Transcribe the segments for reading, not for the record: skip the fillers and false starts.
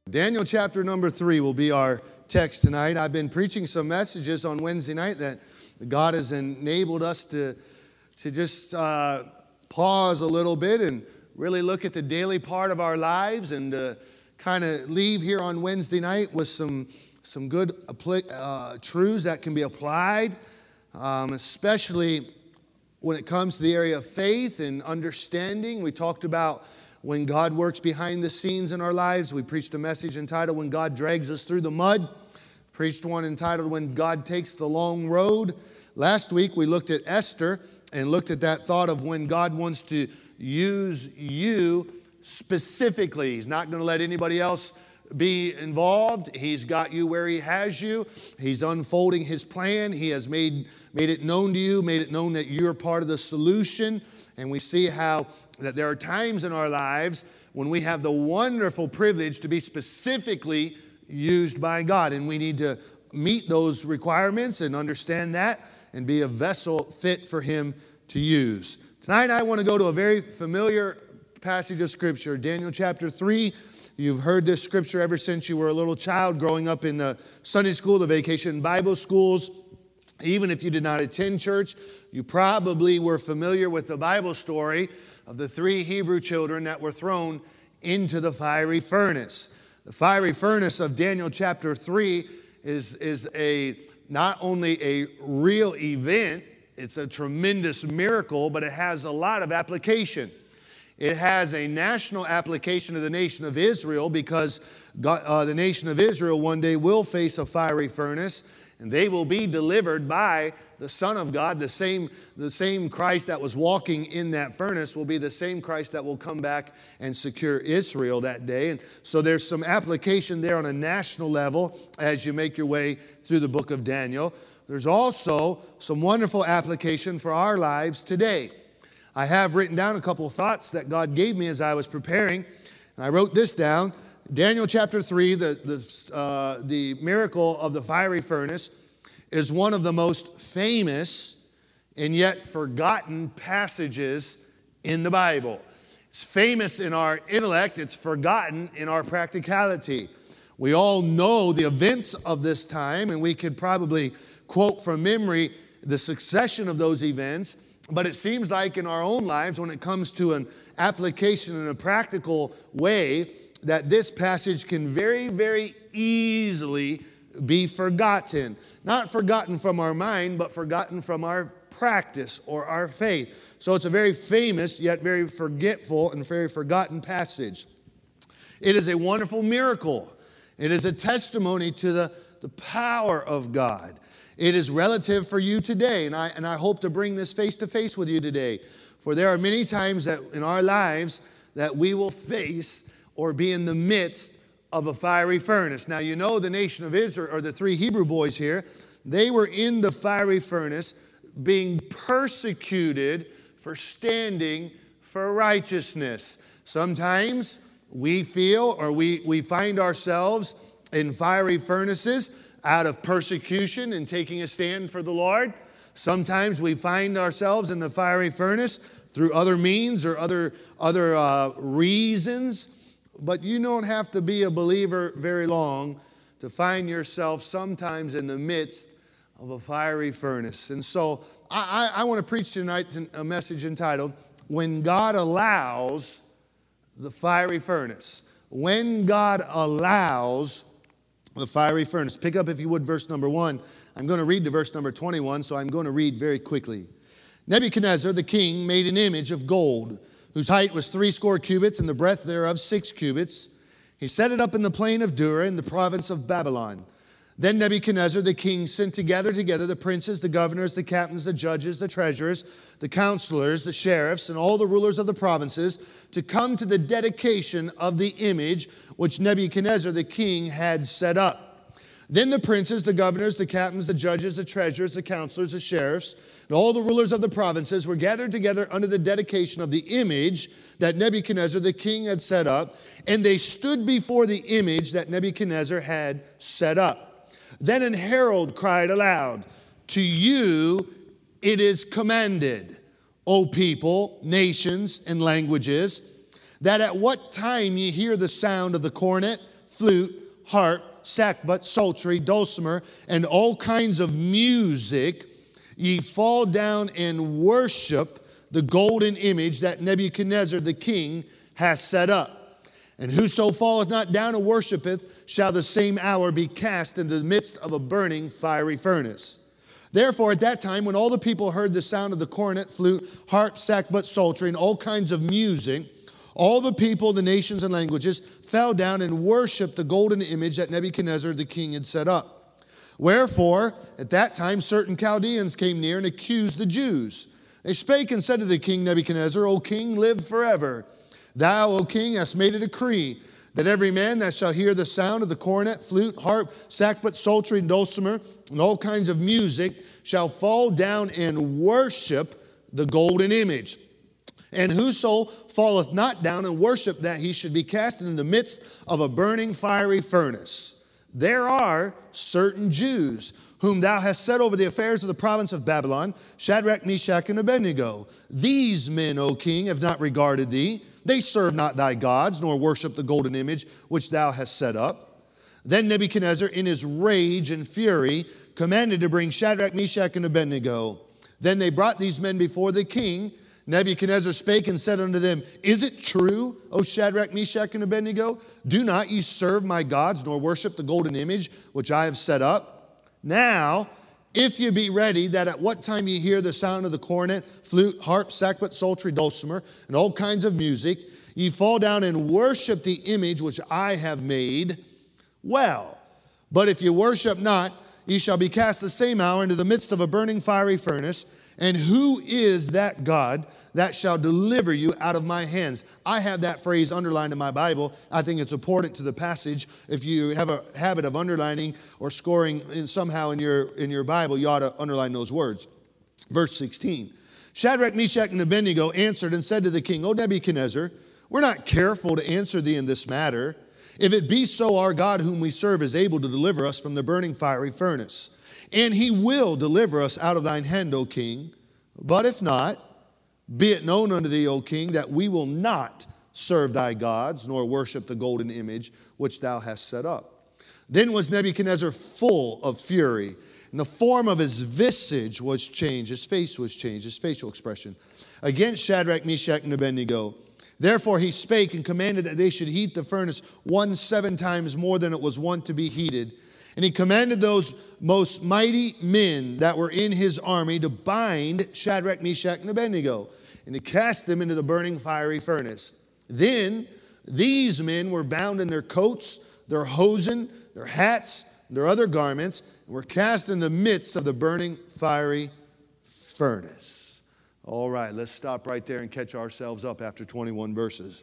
Daniel chapter number 3 will be our text tonight. I've been preaching some messages on Wednesday night that God has enabled us to just pause a little bit and really look at the daily part of our lives and kind of leave here on Wednesday night with some good truths that can be applied, especially when it comes to the area of faith and understanding. We talked about when God works behind the scenes in our lives. We preached a message entitled, When God Drags Us Through the Mud. Preached one entitled, When God Takes the Long Road. Last week we looked at Esther and looked at that thought of when God wants to use you specifically. He's not going to let anybody else be involved. He's got you where He has you. He's unfolding His plan. He has made it known to you, made it known that you're part of the solution. And we see how that there are times in our lives when we have the wonderful privilege to be specifically used by God. And we need to meet those requirements and understand that and be a vessel fit for Him to use. Tonight I want to go to a very familiar passage of Scripture, Daniel chapter 3. You've heard this Scripture ever since you were a little child growing up in the Sunday school, the vacation Bible schools. Even if you did not attend church, you probably were familiar with the Bible story of the 3 Hebrew children that were thrown into the fiery furnace. The fiery furnace of Daniel chapter 3 is not only a real event, it's a tremendous miracle, but it has a lot of application. It has a national application to the nation of Israel because the nation of Israel one day will face a fiery furnace, and they will be delivered by the Son of God. The same Christ that was walking in that furnace will be the same Christ that will come back and secure Israel that day. And so there's some application there on a national level as you make your way through the book of Daniel. There's also some wonderful application for our lives today. I have written down a couple of thoughts that God gave me as I was preparing, and I wrote this down. Daniel chapter 3, the miracle of the fiery furnace, is one of the most famous and yet forgotten passages in the Bible. It's famous in our intellect, it's forgotten in our practicality. We all know the events of this time, and we could probably quote from memory the succession of those events, but it seems like in our own lives, when it comes to an application in a practical way, that this passage can very, very easily be forgotten. Not forgotten from our mind, but forgotten from our practice or our faith. So it's a very famous, yet very forgetful and very forgotten passage. It is a wonderful miracle. It is a testimony to the power of God. It is relative for you today, and I hope to bring this face to face with you today. For there are many times that in our lives that we will face or be in the midst of a fiery furnace. Now, you know the nation of Israel, or the 3 Hebrew boys here, they were in the fiery furnace being persecuted for standing for righteousness. Sometimes we feel or we find ourselves in fiery furnaces out of persecution and taking a stand for the Lord. Sometimes we find ourselves in the fiery furnace through other means or other reasons. But you don't have to be a believer very long to find yourself sometimes in the midst of a fiery furnace. And so I want to preach tonight a message entitled, When God Allows the Fiery Furnace. When God allows the fiery furnace. Pick up, if you would, verse number 1. I'm going to read to verse number 21, so I'm going to read very quickly. Nebuchadnezzar the king made an image of gold, whose height was 80 cubits, and the breadth thereof 6 cubits. He set it up in the plain of Dura, in the province of Babylon. Then Nebuchadnezzar the king sent to gather together the princes, the governors, the captains, the judges, the treasurers, the counselors, the sheriffs, and all the rulers of the provinces to come to the dedication of the image which Nebuchadnezzar the king had set up. Then the princes, the governors, the captains, the judges, the treasurers, the counselors, the sheriffs, and all the rulers of the provinces were gathered together under the dedication of the image that Nebuchadnezzar the king had set up, and they stood before the image that Nebuchadnezzar had set up. Then an herald cried aloud, To you it is commanded, O people, nations, and languages, that at what time ye hear the sound of the cornet, flute, harp, sackbut, psaltery, dulcimer, and all kinds of music, ye fall down and worship the golden image that Nebuchadnezzar the king has set up. And whoso falleth not down and worshipeth shall the same hour be cast into the midst of a burning fiery furnace. Therefore at that time, when all the people heard the sound of the cornet, flute, harp, sackbut, psaltery, and all kinds of music, all the people, the nations, and languages fell down and worshiped the golden image that Nebuchadnezzar the king had set up. Wherefore, at that time, certain Chaldeans came near and accused the Jews. They spake and said to the king Nebuchadnezzar, O king, live forever. Thou, O king, hast made a decree that every man that shall hear the sound of the cornet, flute, harp, sackbut, psaltery, and dulcimer, and all kinds of music, shall fall down and worship the golden image. And whoso falleth not down and worship that, he should be cast into the midst of a burning fiery furnace. There are certain Jews whom thou hast set over the affairs of the province of Babylon, Shadrach, Meshach, and Abednego. These men, O king, have not regarded thee. They serve not thy gods, nor worship the golden image which thou hast set up. Then Nebuchadnezzar, in his rage and fury, commanded to bring Shadrach, Meshach, and Abednego. Then they brought these men before the king. Nebuchadnezzar spake and said unto them, Is it true, O Shadrach, Meshach, and Abednego? Do not ye serve my gods, nor worship the golden image which I have set up? Now, if ye be ready, that at what time ye hear the sound of the cornet, flute, harp, sackbut, psaltery, dulcimer, and all kinds of music, ye fall down and worship the image which I have made, well. But if ye worship not, ye shall be cast the same hour into the midst of a burning fiery furnace. And who is that God that shall deliver you out of my hands? I have that phrase underlined in my Bible. I think it's important to the passage. If you have a habit of underlining or scoring somehow in your Bible, you ought to underline those words. Verse 16. Shadrach, Meshach, and Abednego answered and said to the king, O Nebuchadnezzar, we're not careful to answer thee in this matter. If it be so, our God whom we serve is able to deliver us from the burning fiery furnace. And he will deliver us out of thine hand, O king. But if not, be it known unto thee, O king, that we will not serve thy gods, nor worship the golden image which thou hast set up. Then was Nebuchadnezzar full of fury, and the form of his visage was changed. His face was changed, his facial expression, against Shadrach, Meshach, and Abednego. Therefore he spake and commanded that they should heat the furnace 7 times more than it was wont to be heated. And he commanded those most mighty men that were in his army to bind Shadrach, Meshach, and Abednego, and to cast them into the burning fiery furnace. Then these men were bound in their coats, their hosen, their hats, their other garments, and were cast in the midst of the burning fiery furnace. All right, let's stop right there and catch ourselves up after 21 verses.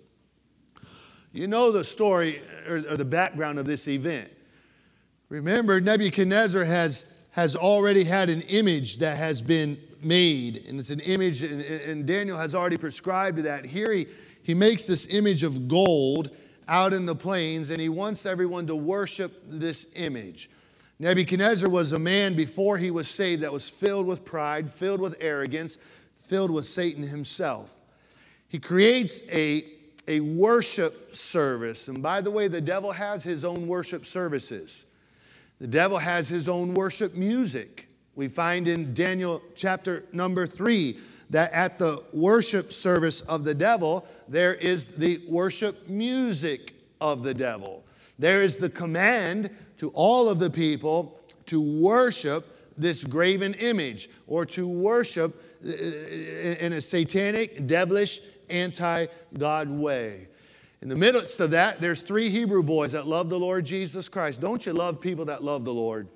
You know the story or the background of this event. Remember, Nebuchadnezzar has already had an image that has been made. And it's an image, and Daniel has already prescribed to that. Here he makes this image of gold out in the plains, and he wants everyone to worship this image. Nebuchadnezzar was a man before he was saved that was filled with pride, filled with arrogance, filled with Satan himself. He creates a worship service. And by the way, the devil has his own worship services. The devil has his own worship music. We find in Daniel chapter number 3 that at the worship service of the devil, there is the worship music of the devil. There is the command to all of the people to worship this graven image, or to worship in a satanic, devilish, anti-God way. In the midst of that, there's 3 Hebrew boys that love the Lord Jesus Christ. Don't you love people that love the Lord?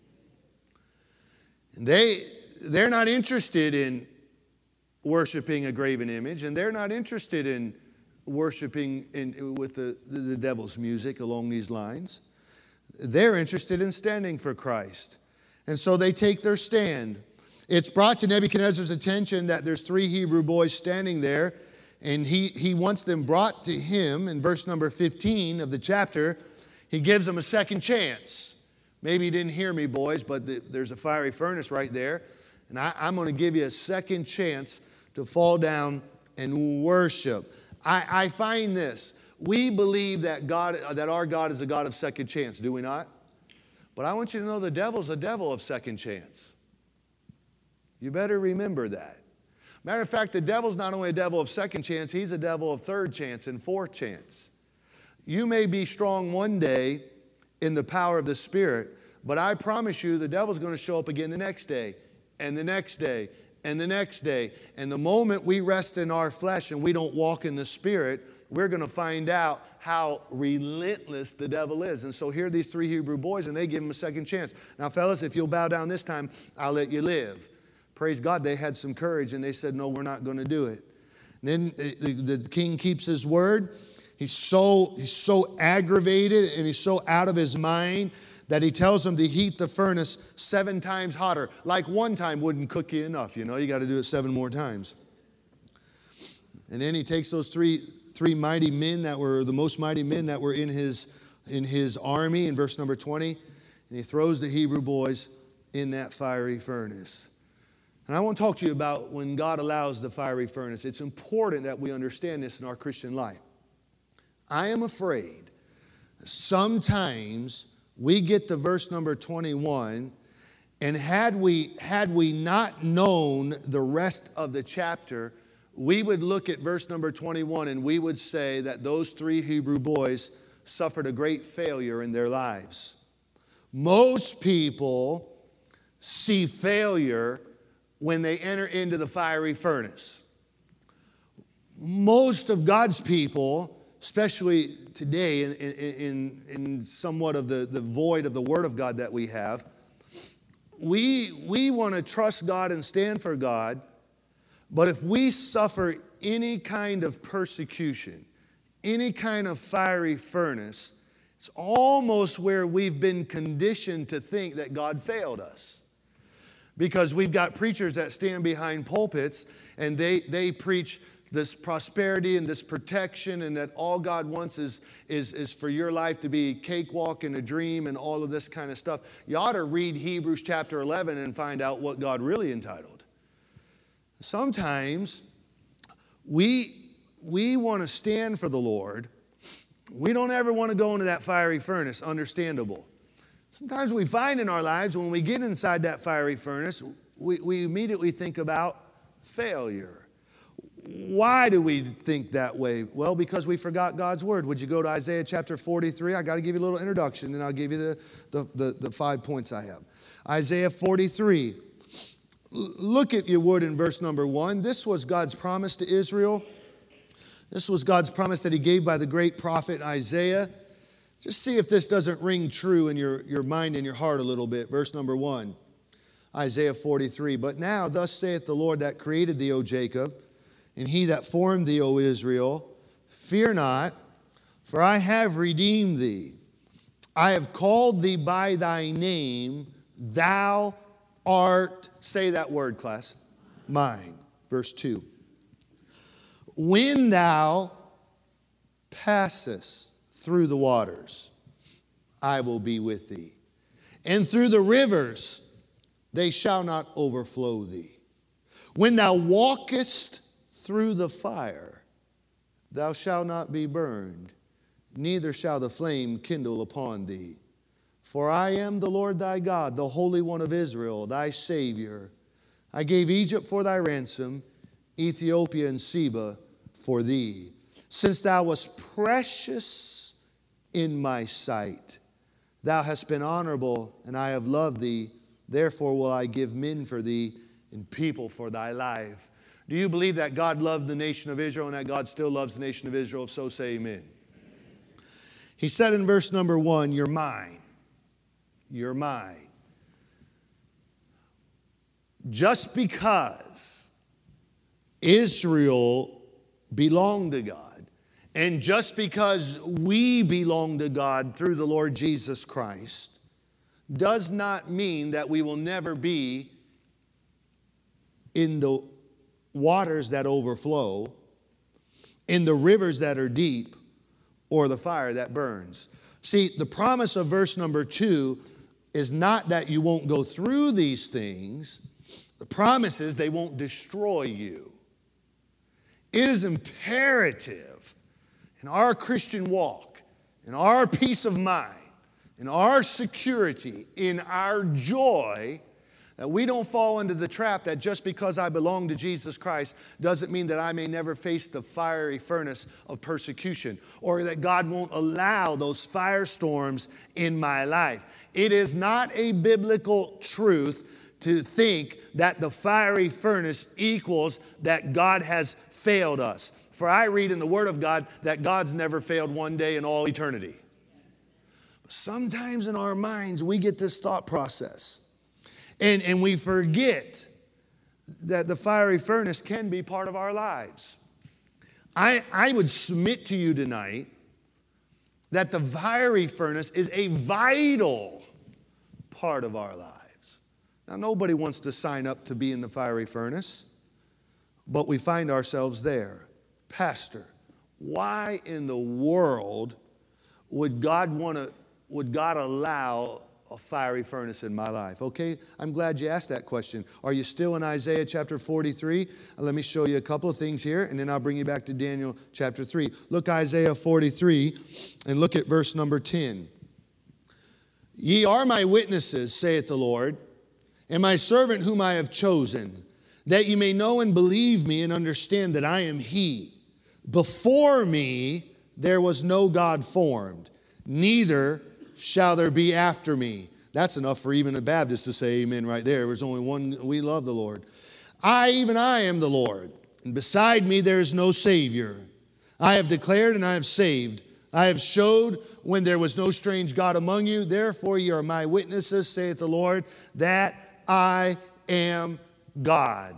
And they're not interested in worshiping a graven image, and they're not interested in worshiping with the devil's music along these lines. They're interested in standing for Christ. And so they take their stand. It's brought to Nebuchadnezzar's attention that there's 3 Hebrew boys standing there, and he wants them brought to him. In verse number 15 of the chapter, he gives them a second chance. Maybe you didn't hear me, boys, but there's a fiery furnace right there. And I'm going to give you a second chance to fall down and worship. I find this. we believe that our God is a God of second chance, do we not? But I want you to know the devil's a devil of second chance. You better remember that. Matter of fact, the devil's not only a devil of second chance, he's a devil of third chance and fourth chance. You may be strong one day in the power of the Spirit, but I promise you the devil's going to show up again the next day, and the next day, and the next day. And the moment we rest in our flesh and we don't walk in the Spirit, we're going to find out how relentless the devil is. And so here are these three Hebrew boys, and they give him a second chance. Now, fellas, if you'll bow down this time, I'll let you live. Praise God, they had some courage, and they said, no, we're not going to do it. And then the king keeps his word. He's so aggravated and he's so out of his mind that he tells them to heat the furnace 7 times hotter. Like one time wouldn't cook you enough, you got to do it 7 more times. And then he takes those three mighty men that were the most mighty men that were in his army in verse number 20, and he throws the Hebrew boys in that fiery furnace. And I want to talk to you about when God allows the fiery furnace. It's important that we understand this in our Christian life. I am afraid sometimes we get to verse number 21, and had we not known the rest of the chapter, we would look at verse number 21 and we would say that those 3 Hebrew boys suffered a great failure in their lives. Most people see failure when they enter into the fiery furnace. Most of God's people, especially today in somewhat of the void of the Word of God that we have, we want to trust God and stand for God, but if we suffer any kind of persecution, any kind of fiery furnace, it's almost where we've been conditioned to think that God failed us. Because we've got preachers that stand behind pulpits and they preach this prosperity and this protection, and that all God wants is for your life to be cakewalk and a dream and all of this kind of stuff. You ought to read Hebrews chapter 11 and find out what God really entitled. Sometimes we want to stand for the Lord. We don't ever want to go into that fiery furnace, understandable. Sometimes we find in our lives when we get inside that fiery furnace, we immediately think about failure. Why do we think that way? Well, because we forgot God's word. Would you go to Isaiah chapter 43? I got to give you a little introduction, and I'll give you the 5 points I have. Isaiah 43. Look at your wood in verse number 1. This was God's promise to Israel. This was God's promise that he gave by the great prophet Isaiah. Just see if this doesn't ring true in your mind and your heart a little bit. Verse number 1, Isaiah 43. But now, thus saith the Lord that created thee, O Jacob, and he that formed thee, O Israel, fear not, for I have redeemed thee. I have called thee by thy name. Thou art, say that word, class, mine. Verse 2. When thou passest through the waters, I will be with thee. And through the rivers, they shall not overflow thee. When thou walkest through the fire, thou shalt not be burned, neither shall the flame kindle upon thee. For I am the Lord thy God, the Holy One of Israel, thy Savior. I gave Egypt for thy ransom, Ethiopia and Seba for thee. Since thou wast precious in my sight, thou hast been honorable, and I have loved thee. Therefore will I give men for thee and people for thy life. Do you believe that God loved the nation of Israel and that God still loves the nation of Israel? If so, say amen. He said in verse number 1, you're mine. You're mine. Just because Israel belonged to God, and just because we belong to God through the Lord Jesus Christ, does not mean that we will never be in the waters that overflow, in the rivers that are deep, or the fire that burns. See, the promise of verse number 2 is not that you won't go through these things. The promise is they won't destroy you. It is imperative in our Christian walk, in our peace of mind, in our security, in our joy, that we don't fall into the trap that just because I belong to Jesus Christ doesn't mean that I may never face the fiery furnace of persecution, or that God won't allow those firestorms in my life. It is not a biblical truth to think that the fiery furnace equals that God has failed us. For I read in the Word of God that God's never failed one day in all eternity. Sometimes in our minds we get this thought process, and we forget that the fiery furnace can be part of our lives. I would submit to you tonight that the fiery furnace is a vital part of our lives. Now, nobody wants to sign up to be in the fiery furnace, but we find ourselves there. Pastor, why in the world would God allow a fiery furnace in my life? Okay, I'm glad you asked that question. Are you still in Isaiah chapter 43? Let me show you a couple of things here, and then I'll bring you back to Daniel chapter 3. Look Isaiah 43, and look at verse number 10. Ye are my witnesses, saith the Lord, and my servant whom I have chosen, that ye may know and believe me and understand that I am He. Before me there was no God formed, neither shall there be after me. That's enough for even a Baptist to say amen right there. There's only one. We love the Lord. Even I am the Lord, and beside me there is no Savior. I have declared and I have saved. I have showed when there was no strange God among you. Therefore ye are my witnesses, saith the Lord, that I am God.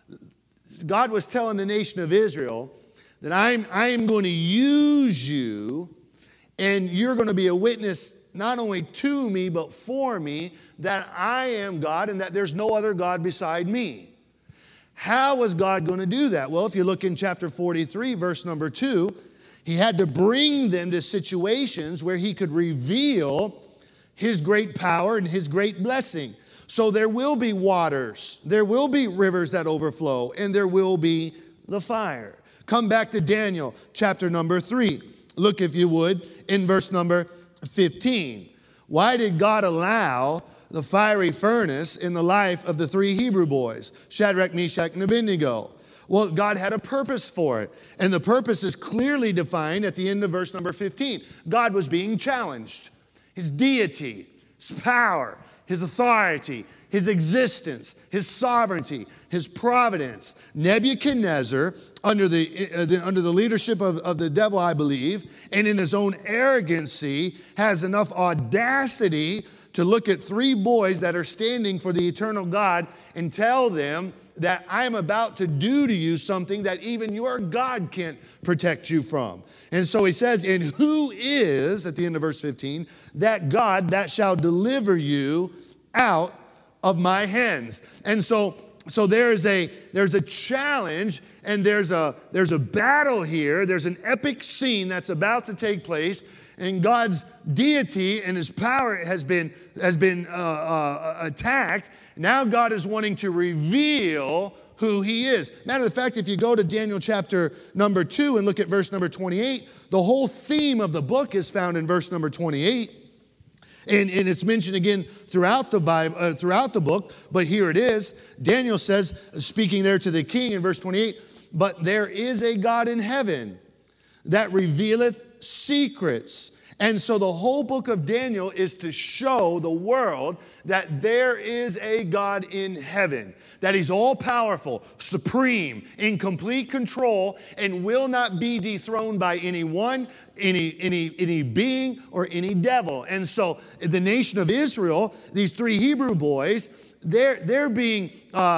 God was telling the nation of Israel that I am going to use you, and you're going to be a witness not only to me, but for me, that I am God and that there's no other God beside me. How was God going to do that? Well, if you look in chapter 43, verse number 2, He had to bring them to situations where He could reveal His great power and His great blessing. So there will be waters, there will be rivers that overflow, and there will be the fire. Come back to Daniel chapter number 3. Look, if you would, in verse number 15. Why did God allow the fiery furnace in the life of the three Hebrew boys, Shadrach, Meshach, and Abednego? Well, God had a purpose for it, and the purpose is clearly defined at the end of verse number 15. God was being challenged. His deity, His power, His authority, His existence, His sovereignty, His providence. Nebuchadnezzar, under the leadership of the devil, I believe, and in his own arrogancy, has enough audacity to look at three boys that are standing for the eternal God and tell them that I am about to do to you something that even your God can't protect you from. And so he says, and who is, at the end of verse 15, that God that shall deliver you out of my hands? And so there's a challenge, and there's a battle here. There's an epic scene that's about to take place, and God's deity and His power has been attacked. Now God is wanting to reveal who He is. Matter of fact, if you go to Daniel chapter number 2 and look at verse number 28, the whole theme of the book is found in verse number 28. And it's mentioned again throughout the Bible, throughout the book, but here it is. Daniel says, speaking there to the king in verse 28, but there is a God in heaven that revealeth secrets. And so the whole book of Daniel is to show the world that there is a God in heaven, that He's all-powerful, supreme, in complete control, and will not be dethroned by anyone, any being, or any devil. And so the nation of Israel, these three Hebrew boys, they're being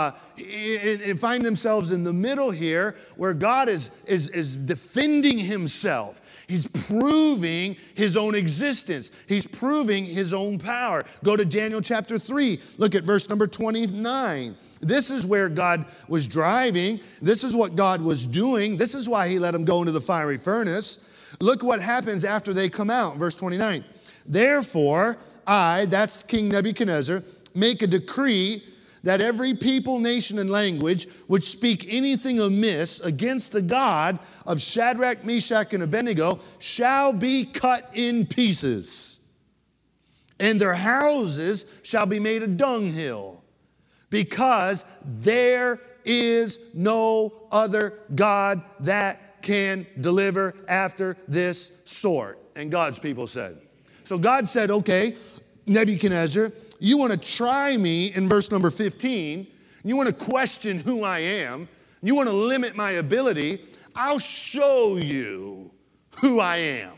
find themselves in the middle here, where God is defending Himself. He's proving His own existence. He's proving His own power. Go to Daniel chapter 3. Look at verse number 29. This is where God was driving. This is what God was doing. This is why He let them go into the fiery furnace. Look what happens after they come out. Verse 29. Therefore, I, that's King Nebuchadnezzar, make a decree that every people, nation, and language which speak anything amiss against the God of Shadrach, Meshach, and Abednego shall be cut in pieces, and their houses shall be made a dunghill, because there is no other God that can deliver after this sort. And God's people said. So God said, okay, Nebuchadnezzar, you want to try me in verse number 15. You want to question who I am. You want to limit my ability. I'll show you who I am.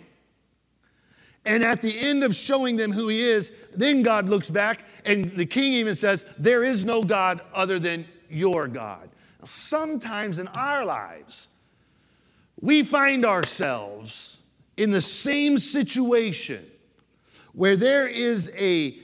And at the end of showing them who he is, then God looks back and the king even says, there is no God other than your God. Now, sometimes in our lives, we find ourselves in the same situation where there is a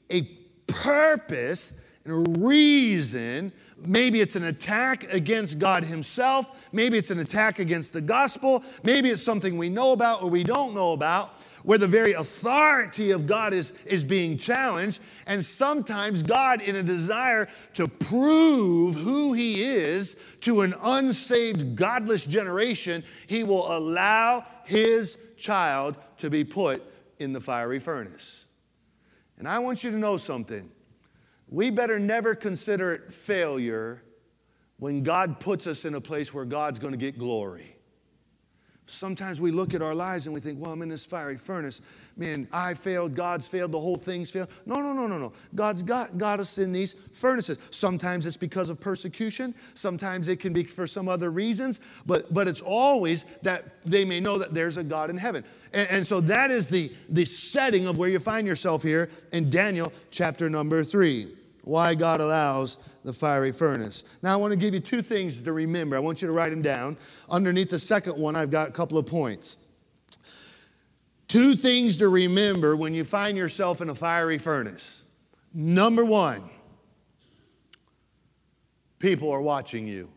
purpose and a reason. Maybe it's an attack against God himself. Maybe it's an attack against the gospel. Maybe it's something we know about or we don't know about, where the very authority of God is being challenged. And sometimes God, in a desire to prove who he is to an unsaved, godless generation, he will allow his child to be put in the fiery furnace. And I want you to know something. We better never consider it failure when God puts us in a place where God's going to get glory. Sometimes we look at our lives and we think, well, I'm in this fiery furnace. Man, I failed, God's failed, the whole thing's failed. No. God's got us in these furnaces. Sometimes it's because of persecution. Sometimes it can be for some other reasons. But it's always that they may know that there's a God in heaven. And so that is the setting of where you find yourself here in Daniel chapter number 3. Why God allows the fiery furnace. Now I want to give you two things to remember. I want you to write them down. Underneath the second one, I've got a couple of points. Two things to remember when you find yourself in a fiery furnace. Number one, people are watching you.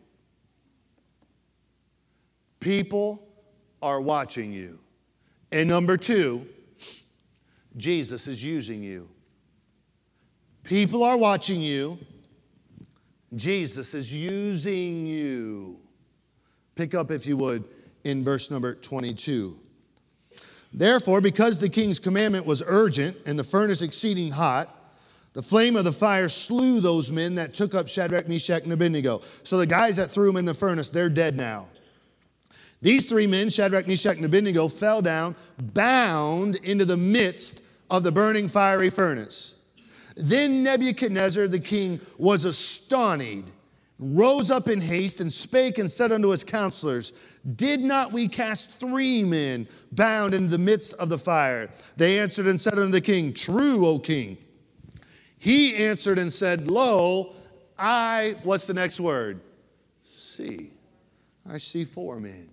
People are watching you. And number two, Jesus is using you. People are watching you. Jesus is using you. Pick up, if you would, in verse number 22. Therefore, because the king's commandment was urgent and the furnace exceeding hot, the flame of the fire slew those men that took up Shadrach, Meshach, and Abednego. So the guys that threw them in the furnace, they're dead now. These three men, Shadrach, Meshach, and Abednego, fell down, bound into the midst of the burning fiery furnace. Then Nebuchadnezzar the king was astonished, rose up in haste, and spake and said unto his counselors, did not we cast 3 men bound into the midst of the fire? They answered and said unto the king, true, O king. He answered and said, lo, what's the next word? See. I see 4 men.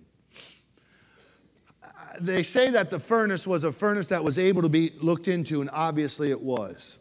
They say that the furnace was a furnace that was able to be looked into, and obviously it was.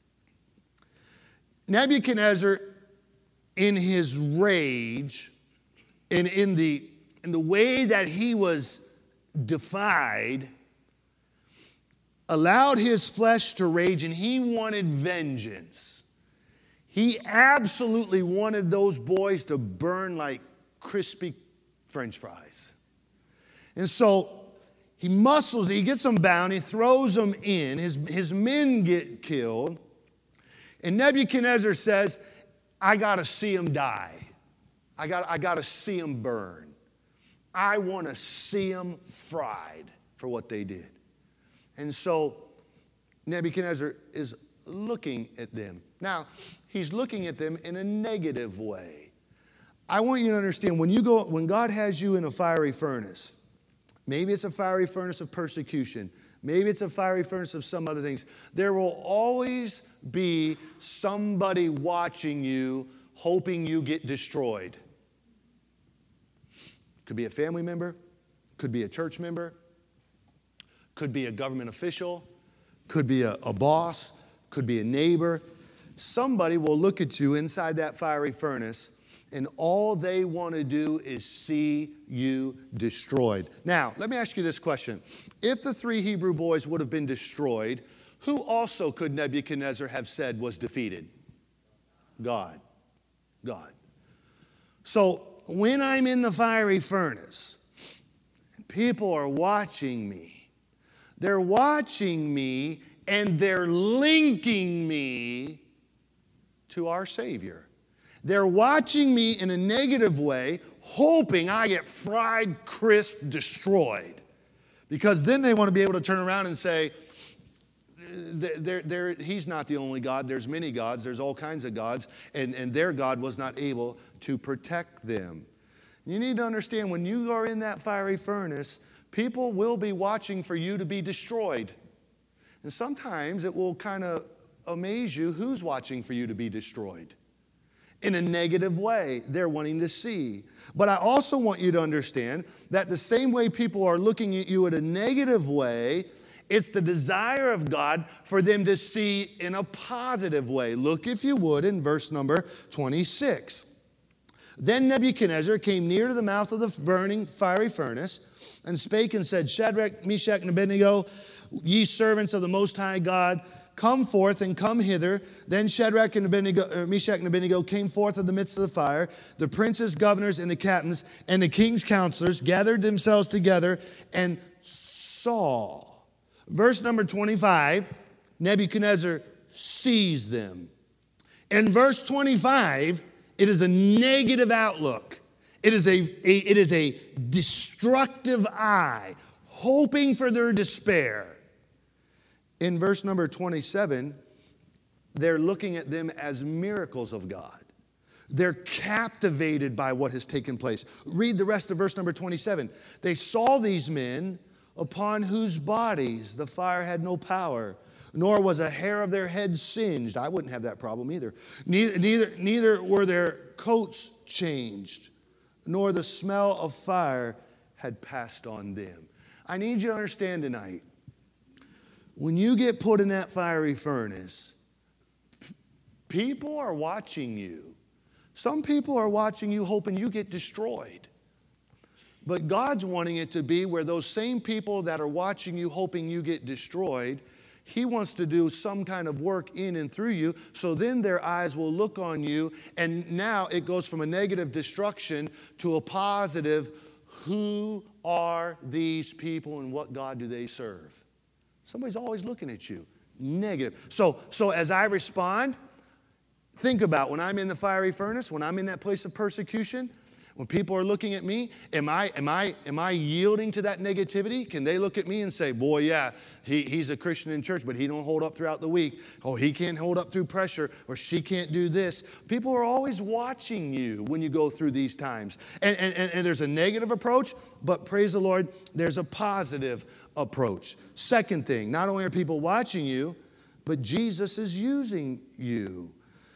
Nebuchadnezzar, in his rage, and in the way that he was defied, allowed his flesh to rage, and he wanted vengeance. He absolutely wanted those boys to burn like crispy French fries. And so he muscles, he gets them bound, he throws them in, his men get killed. And Nebuchadnezzar says, I got to see them die. I got to see them burn. I want to see them fried for what they did. And so Nebuchadnezzar is looking at them. Now, he's looking at them in a negative way. I want you to understand, when God has you in a fiery furnace, maybe it's a fiery furnace of persecution, maybe it's a fiery furnace of some other things, there will always be somebody watching you, hoping you get destroyed. Could be a family member, could be a church member, could be a government official, could be a boss, could be a neighbor. Somebody will look at you inside that fiery furnace, and all they want to do is see you destroyed. Now, let me ask you this question. If the 3 Hebrew boys would have been destroyed, who also could Nebuchadnezzar have said was defeated? God. God. So when I'm in the fiery furnace, people are watching me. They're watching me and they're linking me to our Savior. They're watching me in a negative way, hoping I get fried, crisp, destroyed. Because then they want to be able to turn around and say, He's not the only God. There's many gods. There's all kinds of gods. And their God was not able to protect them. You need to understand, when you are in that fiery furnace, people will be watching for you to be destroyed. And sometimes it will kind of amaze you who's watching for you to be destroyed. In a negative way, they're wanting to see. But I also want you to understand that the same way people are looking at you in a negative way, it's the desire of God for them to see in a positive way. Look, if you would, in verse number 26. Then Nebuchadnezzar came near to the mouth of the burning fiery furnace and spake and said, Shadrach, Meshach, and Abednego, ye servants of the Most High God, come forth and come hither. Then Shadrach and Meshach and Abednego came forth of the midst of the fire. The princes, governors, and the captains, and the king's counselors gathered themselves together and saw. Verse number 25, Nebuchadnezzar sees them. In verse 25, it is a negative outlook. It is a destructive eye, hoping for their despair. In verse number 27, they're looking at them as miracles of God. They're captivated by what has taken place. Read the rest of verse number 27. They saw these men upon whose bodies the fire had no power, nor was a hair of their heads singed. I wouldn't have that problem either. Neither were their coats changed, nor the smell of fire had passed on them. I need you to understand tonight, when you get put in that fiery furnace, people are watching you. Some people are watching you hoping you get destroyed. But God's wanting it to be where those same people that are watching you hoping you get destroyed, He wants to do some kind of work in and through you, so then their eyes will look on you, and now it goes from a negative destruction to a positive, who are these people and what God do they serve? Somebody's always looking at you. Negative. So as I respond, think about when I'm in the fiery furnace, when I'm in that place of persecution, when people are looking at me, am I yielding to that negativity? Can they look at me and say, boy, yeah, he's a Christian in church, but he don't hold up throughout the week. Oh, he can't hold up through pressure, or she can't do this. People are always watching you when you go through these times. And there's a negative approach, but praise the Lord, there's a positive approach. Second thing, not only are people watching you, but Jesus is using you.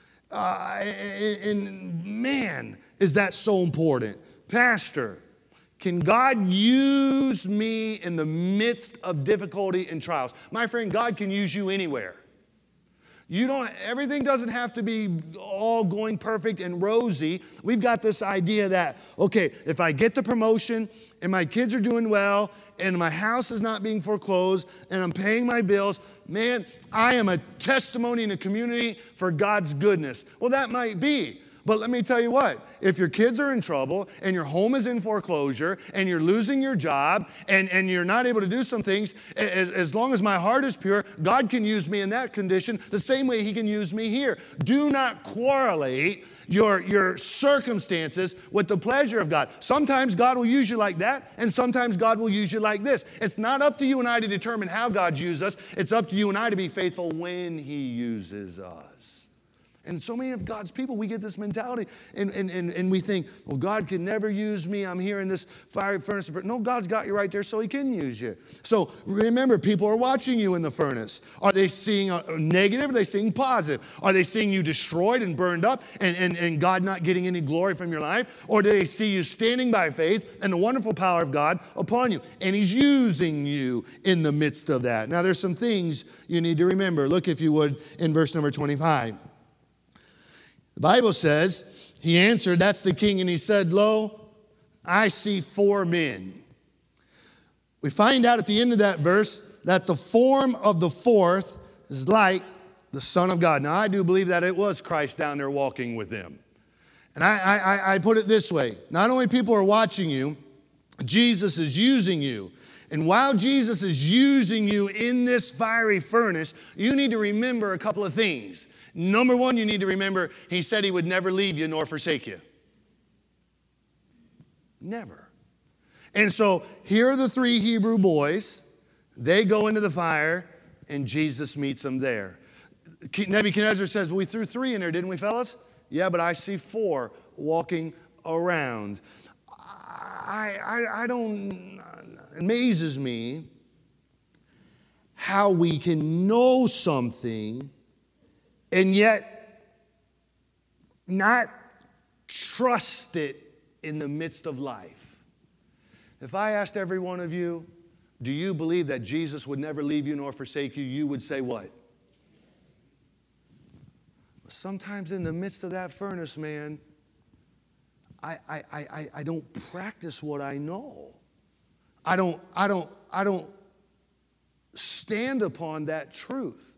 And man, is that so important. Pastor, can God use me in the midst of difficulty and trials? My friend, God can use you anywhere. Everything doesn't have to be all going perfect and rosy. We've got this idea that, okay, if I get the promotion and my kids are doing well and my house is not being foreclosed and I'm paying my bills, man, I am a testimony in the community for God's goodness. Well, that might be. But let me tell you what, if your kids are in trouble and your home is in foreclosure and you're losing your job and you're not able to do some things, as long as my heart is pure, God can use me in that condition the same way He can use me here. Do not correlate your circumstances with the pleasure of God. Sometimes God will use you like that, and sometimes God will use you like this. It's not up to you and I to determine how God uses us. It's up to you and I to be faithful when He uses us. And so many of God's people, we get this mentality and we think, well, God can never use me. I'm here in this fiery furnace. But no, God's got you right there so He can use you. So remember, people are watching you in the furnace. Are they seeing negative? Are they seeing positive? Are they seeing you destroyed and burned up and God not getting any glory from your life? Or do they see you standing by faith and the wonderful power of God upon you? And He's using you in the midst of that. Now, there's some things you need to remember. Look, if you would, in verse number 25. The Bible says, he answered, that's the king, and he said, lo, I see 4 men. We find out at the end of that verse that the form of the fourth is like the Son of God. Now, I do believe that it was Christ down there walking with them. And I put it this way. Not only people are watching you, Jesus is using you. And while Jesus is using you in this fiery furnace, you need to remember a couple of things. Number one, you need to remember he said he would never leave you nor forsake you. Never. And so here are the 3 Hebrew boys. They go into the fire, and Jesus meets them there. Nebuchadnezzar says, well, we threw 3 in there, didn't we, fellas? Yeah, but I see 4 walking around. I don't, it amazes me how we can know something and yet not trust it in the midst of life. If I asked every one of you, do you believe that Jesus would never leave you nor forsake you, you would say what? Sometimes in the midst of that furnace, man, I don't practice what I know. I don't stand upon that truth.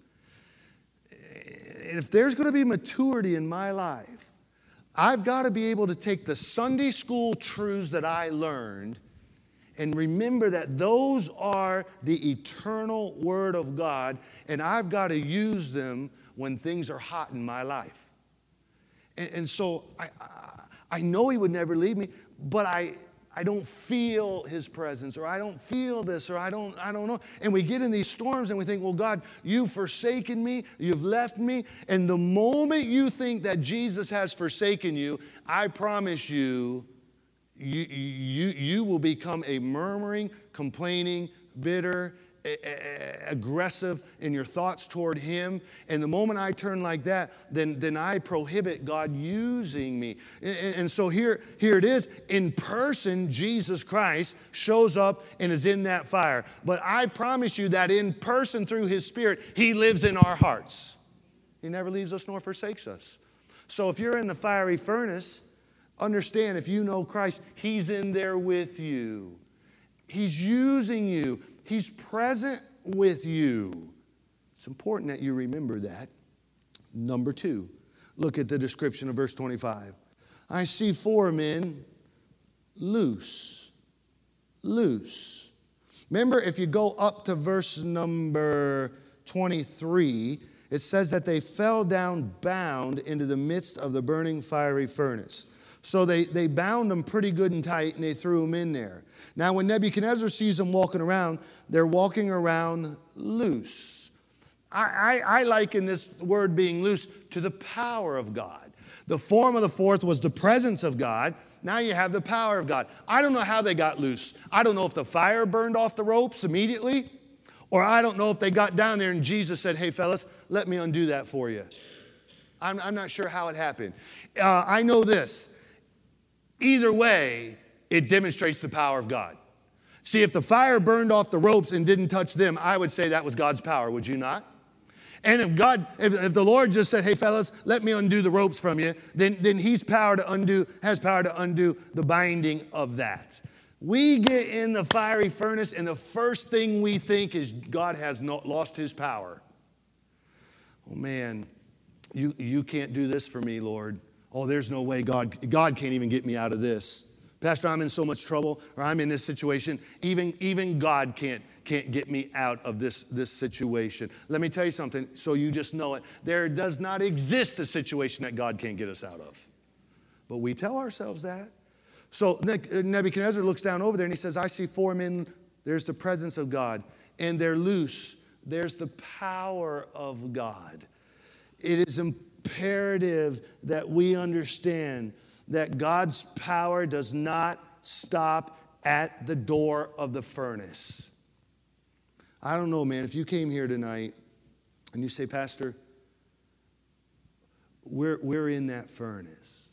And if there's going to be maturity in my life, I've got to be able to take the Sunday school truths that I learned and remember that those are the eternal Word of God, and I've got to use them when things are hot in my life. And so I know he would never leave me, but I don't feel his presence, or I don't feel this, or I don't know. And we get in these storms and we think, well, God, you've forsaken me, you've left me. And the moment you think that Jesus has forsaken you, I promise you, you will become a murmuring, complaining, bitter, aggressive in your thoughts toward him. And the moment I turn like that, then I prohibit God using me. And so here it is. In person, Jesus Christ shows up and is in that fire. But I promise you that in person through his Spirit, he lives in our hearts. He never leaves us nor forsakes us. So if you're in the fiery furnace, understand, if you know Christ, he's in there with you. He's using you. He's present with you. It's important that you remember that. Number 2, look at the description of verse 25. I see 4 men loose. Loose. Remember, if you go up to verse number 23, it says that they fell down bound into the midst of the burning fiery furnace. So they bound them pretty good and tight, and they threw them in there. Now, when Nebuchadnezzar sees them walking around, they're walking around loose. I liken this word being loose to the power of God. The form of the 4th was the presence of God. Now you have the power of God. I don't know how they got loose. I don't know if the fire burned off the ropes immediately, or I don't know if they got down there and Jesus said, hey, fellas, let me undo that for you. I'm not sure how it happened. I know this. Either way, it demonstrates the power of God. See, if the fire burned off the ropes and didn't touch them, I would say that was God's power, would you not? And if the Lord just said, hey, fellas, let me undo the ropes from you, then has power to undo the binding of that. We get in the fiery furnace, and the first thing we think is God has lost his power. Oh, man, you can't do this for me, Lord. Oh, there's no way God can't even get me out of this. Pastor, I'm in so much trouble, or I'm in this situation. Even God can't get me out of this situation. Let me tell you something, so you just know it. There does not exist a situation that God can't get us out of. But we tell ourselves that. So Nebuchadnezzar looks down over there and he says, I see 4 men. There's the presence of God, and they're loose. There's the power of God. It is imperative that we understand that God's power does not stop at the door of the furnace. I don't know, man, if you came here tonight and you say, Pastor, we're in that furnace.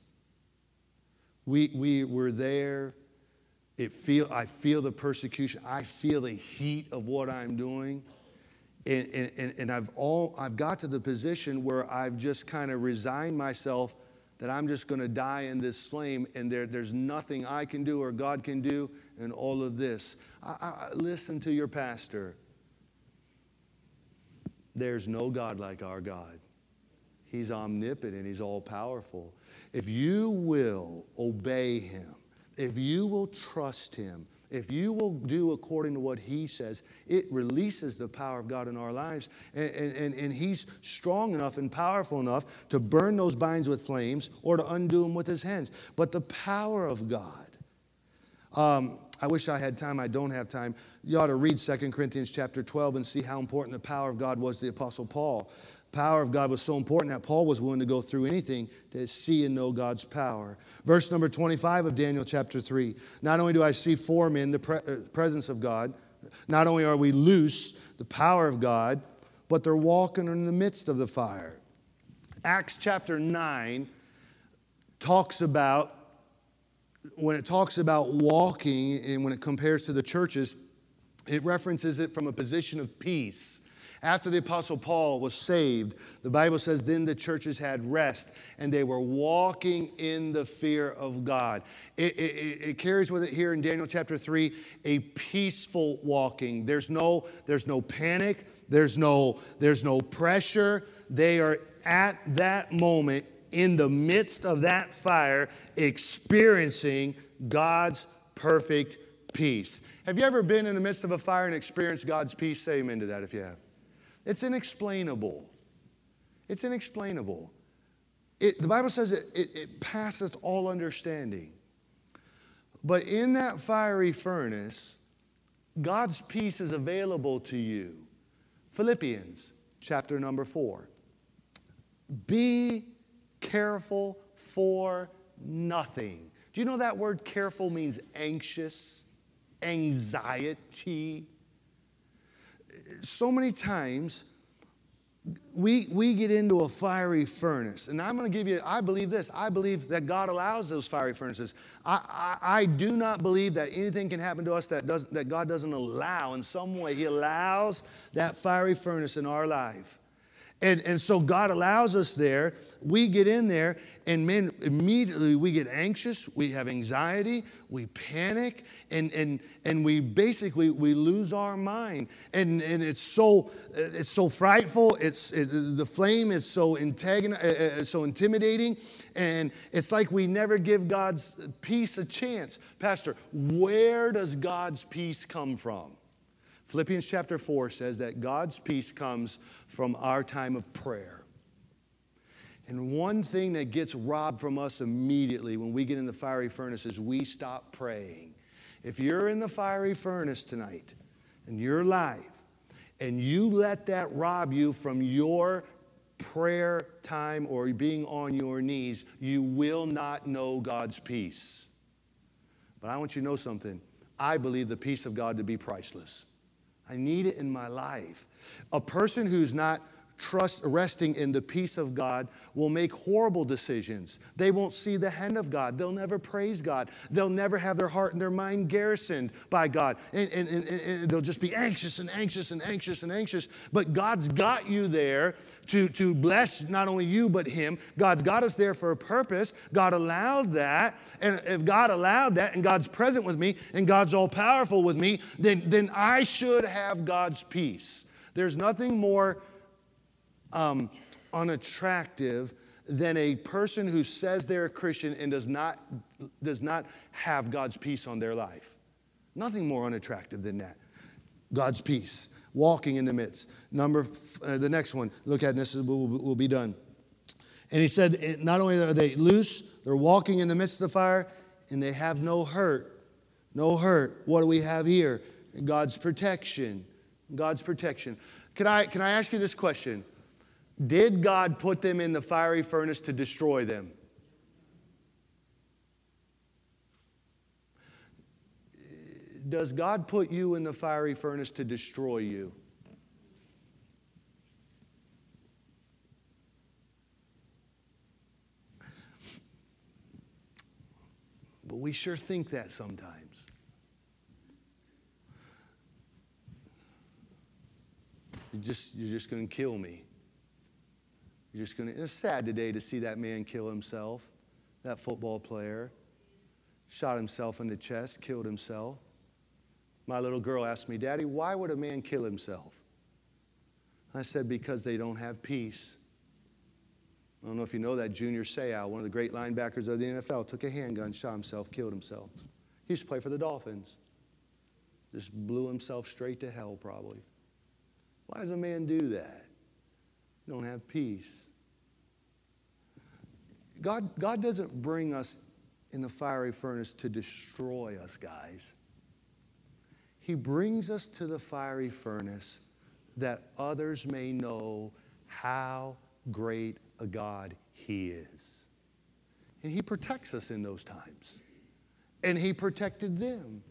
We're there. I feel the persecution. I feel the heat of what I'm doing. And I've got to the position where I've just kind of resigned myself that I'm just going to die in this flame, and there's nothing I can do or God can do in all of this. Listen to your pastor. There's no God like our God. He's omnipotent. He's all-powerful. If you will obey Him, if you will trust Him, if you will do according to what He says, it releases the power of God in our lives. And He's strong enough and powerful enough to burn those binds with flames or to undo them with His hands. But the power of God, I wish I had time. I don't have time. You ought to read 2 Corinthians chapter 12 and see how important the power of God was to the Apostle Paul. The power of God was so important that Paul was willing to go through anything to see and know God's power. Verse number 25 of Daniel chapter 3. Not only do I see 4 men, the presence of God, not only are we loose, the power of God, but they're walking in the midst of the fire. Acts chapter 9 talks about, when it talks about walking and when it compares to the churches, it references it from a position of peace. After the Apostle Paul was saved, the Bible says then the churches had rest and they were walking in the fear of God. It carries with it here in Daniel chapter 3 a peaceful walking. There's no panic. There's no pressure. They are at that moment in the midst of that fire experiencing God's perfect peace. Have you ever been in the midst of a fire and experienced God's peace? Say amen to that if you have. It's inexplainable. It's inexplainable. The Bible says it passeth all understanding. But in that fiery furnace, God's peace is available to you. Philippians chapter number 4. Be careful for nothing. Do you know that word careful means anxious, anxiety? So many times we get into a fiery furnace. And I'm going to give you, I believe this. I believe that God allows those fiery furnaces. I do not believe that anything can happen to us that God doesn't allow. In some way, He allows that fiery furnace in our life. And so God allows us there. We get in there, and man, immediately we get anxious. We have anxiety. We panic, and we basically lose our mind. And it's so frightful. The flame is so intimidating, and it's like we never give God's peace a chance. Pastor, where does God's peace come from? Philippians chapter 4 says that God's peace comes from our time of prayer. And one thing that gets robbed from us immediately when we get in the fiery furnace is we stop praying. If you're in the fiery furnace tonight and you're live and you let that rob you from your prayer time or being on your knees, you will not know God's peace. But I want you to know something. I believe the peace of God to be priceless. I need it in my life. A person who's not resting in the peace of God will make horrible decisions. They won't see the hand of God. They'll never praise God. They'll never have their heart and their mind garrisoned by God. And they'll just be anxious and anxious and anxious and anxious. But God's got you there to bless not only you but Him. God's got us there for a purpose. God allowed that. And if God allowed that and God's present with me and God's all powerful with me, then I should have God's peace. There's nothing more unattractive than a person who says they're a Christian and does not have God's peace on their life. Nothing more unattractive than that. God's peace, walking in the midst. The next one, look at this, we'll be done. And he said, not only are they loose, they're walking in the midst of the fire, and they have no hurt. No hurt. What do we have here? God's protection. God's protection. Can I ask you this question? Did God put them in the fiery furnace to destroy them? Does God put you in the fiery furnace to destroy you? But we sure think that sometimes. You're just going to kill me. It's sad today to see that man kill himself, that football player. Shot himself in the chest, killed himself. My little girl asked me, Daddy, why would a man kill himself? I said, because they don't have peace. I don't know if you know that Junior Seau, one of the great linebackers of the NFL, took a handgun, shot himself, killed himself. He used to play for the Dolphins. Just blew himself straight to hell, probably. Why does a man do that? You don't have peace. God doesn't bring us in the fiery furnace to destroy us, guys. He brings us to the fiery furnace that others may know how great a God He is. And He protects us in those times. And He protected them.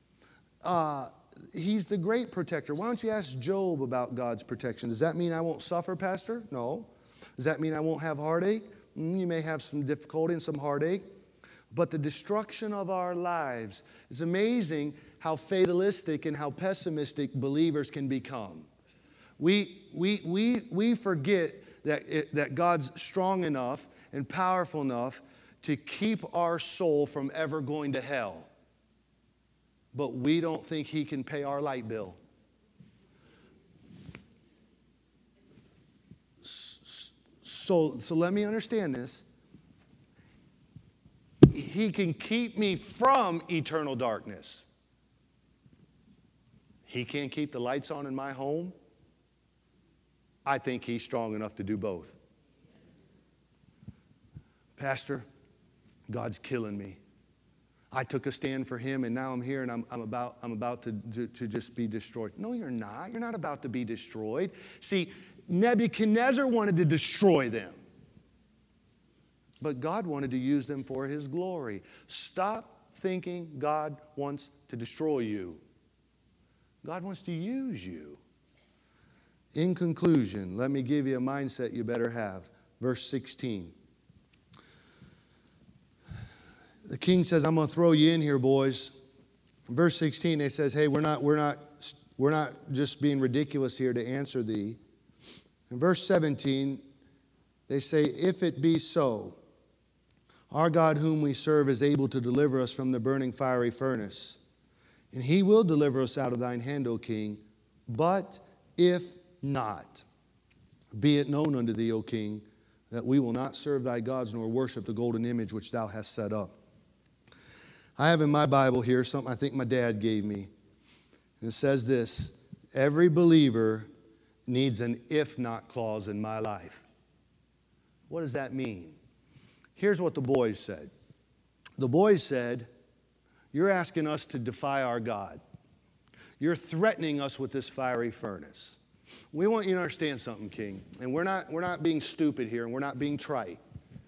He's the great protector. Why don't you ask Job about God's protection? Does that mean I won't suffer, Pastor? No. Does that mean I won't have heartache? You may have some difficulty and some heartache. But the destruction of our lives is amazing how fatalistic and how pessimistic believers can become. We forget that God's strong enough and powerful enough to keep our soul from ever going to hell. But we don't think He can pay our light bill. So let me understand this. He can keep me from eternal darkness. He can't keep the lights on in my home. I think He's strong enough to do both. Pastor, God's killing me. I took a stand for Him, and now I'm here, and I'm about to just be destroyed. No, you're not. You're not about to be destroyed. See, Nebuchadnezzar wanted to destroy them. But God wanted to use them for His glory. Stop thinking God wants to destroy you. God wants to use you. In conclusion, let me give you a mindset you better have. Verse 16. The king says, I'm going to throw you in here, boys. Verse 16, it says, hey, we're not just being ridiculous here to answer thee. In verse 17, they say, if it be so, our God whom we serve is able to deliver us from the burning fiery furnace, and He will deliver us out of thine hand, O king. But if not, be it known unto thee, O king, that we will not serve thy gods nor worship the golden image which thou hast set up. I have in my Bible here something I think my dad gave me. And it says this, every believer needs an if not clause in my life. What does that mean? Here's what the boys said. The boys said, you're asking us to defy our God. You're threatening us with this fiery furnace. We want you to understand something, King. And we're not being stupid here, and we're not being trite.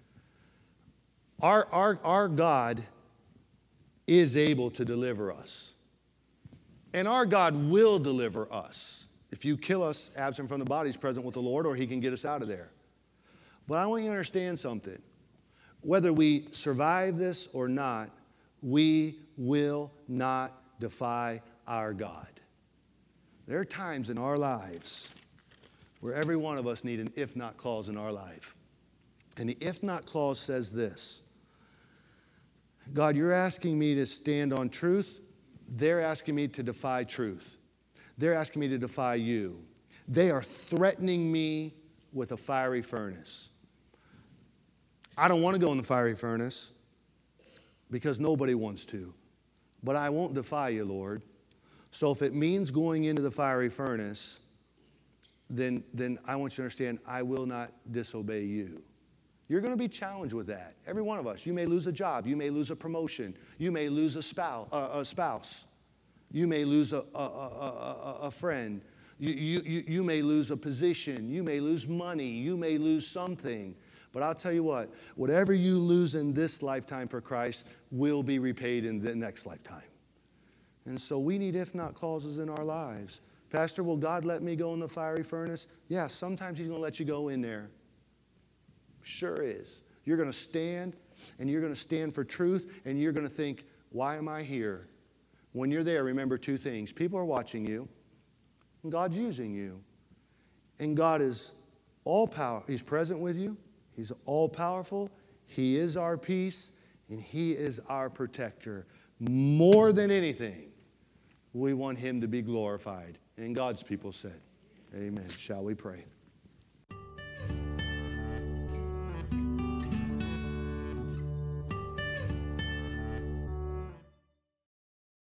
Our God is able to deliver us. And our God will deliver us. If you kill us, absent from the body, He's present with the Lord, or He can get us out of there. But I want you to understand something. Whether we survive this or not, we will not defy our God. There are times in our lives where every one of us need an if not clause in our life. And the if not clause says this. God, you're asking me to stand on truth. They're asking me to defy truth. They're asking me to defy you. They are threatening me with a fiery furnace. I don't want to go in the fiery furnace because nobody wants to. But I won't defy you, Lord. So if it means going into the fiery furnace, then I want you to understand I will not disobey you. You're going to be challenged with that. Every one of us. You may lose a job. You may lose a promotion. You may lose a spouse. You may lose a friend. You may lose a position. You may lose money. You may lose something. But I'll tell you what, whatever you lose in this lifetime for Christ will be repaid in the next lifetime. And so we need if not clauses in our lives. Pastor, will God let me go in the fiery furnace? Yeah, sometimes He's going to let you go in there. Sure is. You're going to stand, and you're going to stand for truth, and you're going to think, why am I here? When you're there, remember two things. People are watching you, and God's using you. And God is all power. He's present with you. He's all powerful. He is our peace, and He is our protector. More than anything, we want Him to be glorified. And God's people said, Amen. Shall we pray?